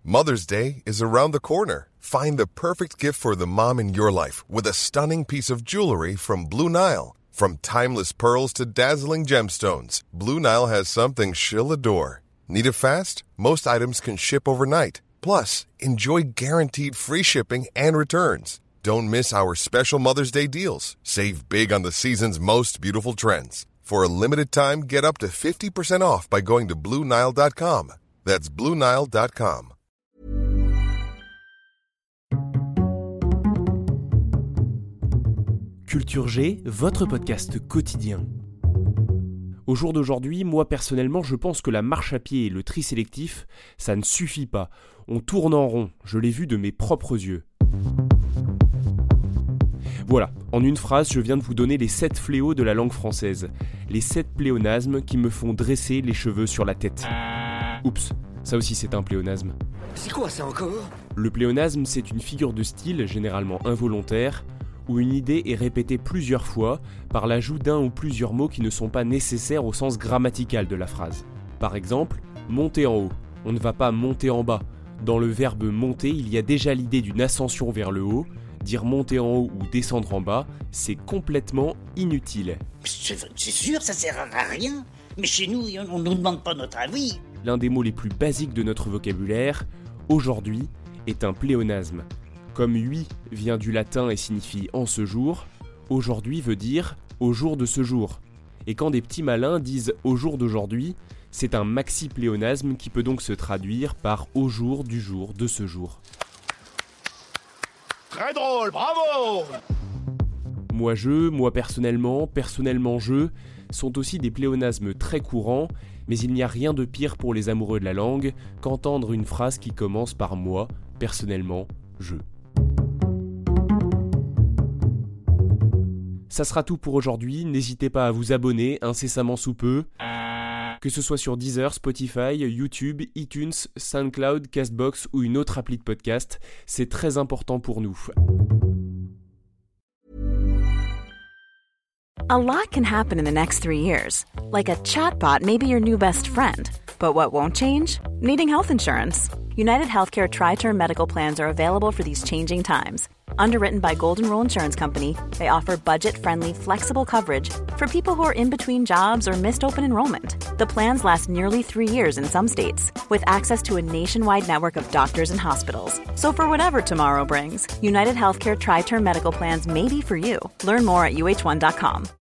Mother's Day is around the corner. Find the perfect gift for the mom in your life with a stunning piece of jewelry from Blue Nile. From timeless pearls to dazzling gemstones, Blue Nile has something she'll adore. Need it fast? Most items can ship overnight. Plus, enjoy guaranteed free shipping and returns. Don't miss our special Mother's Day deals. Save big on the season's most beautiful trends. For a limited time, get up to 50% off by going to BlueNile.com. That's BlueNile.com. Culture G, votre podcast quotidien. Au jour d'aujourd'hui, moi personnellement, je pense que la marche à pied et le tri sélectif, ça ne suffit pas. On tourne en rond, je l'ai vu de mes propres yeux. Voilà, en une phrase, je viens de vous donner les 7 fléaux de la langue française. Les 7 pléonasmes qui me font dresser les cheveux sur la tête. Oups, ça aussi c'est un pléonasme. C'est quoi ça encore ? Le pléonasme, c'est une figure de style, généralement involontaire, où une idée est répétée plusieurs fois par l'ajout d'un ou plusieurs mots qui ne sont pas nécessaires au sens grammatical de la phrase. Par exemple, monter en haut. On ne va pas monter en bas. Dans le verbe monter, il y a déjà l'idée d'une ascension vers le haut. Dire monter en haut ou descendre en bas, c'est complètement inutile. C'est sûr, ça sert à rien. Mais chez nous, on nous demande pas notre avis. L'un des mots les plus basiques de notre vocabulaire, aujourd'hui, est un pléonasme. Comme « hui » vient du latin et signifie « en ce jour », aujourd'hui veut dire « au jour de ce jour ». Et quand des petits malins disent « au jour d'aujourd'hui », c'est un maxi-pléonasme qui peut donc se traduire par « au jour du jour de ce jour ». Très drôle, bravo ! Moi je, moi personnellement, personnellement je, sont aussi des pléonasmes très courants, mais il n'y a rien de pire pour les amoureux de la langue qu'entendre une phrase qui commence par moi, personnellement, je. Ça sera tout pour aujourd'hui, n'hésitez pas à vous abonner incessamment sous peu, que ce soit sur Deezer, Spotify, YouTube, iTunes, SoundCloud, Castbox ou une autre appli de podcast, c'est très important pour nous. A lot can happen in the next 3 years. Like a chatbot may be your new best friend. But what won't change? Needing health insurance. United Healthcare Tri-Term Medical Plans are available for these changing times. Underwritten by Golden Rule Insurance Company, they offer budget-friendly, flexible coverage for people who are in between jobs or missed open enrollment. The plans last nearly 3 years in some states, with access to a nationwide network of doctors and hospitals. So for whatever tomorrow brings, United Healthcare Tri-Term Medical Plans may be for you. Learn more at uh1.com.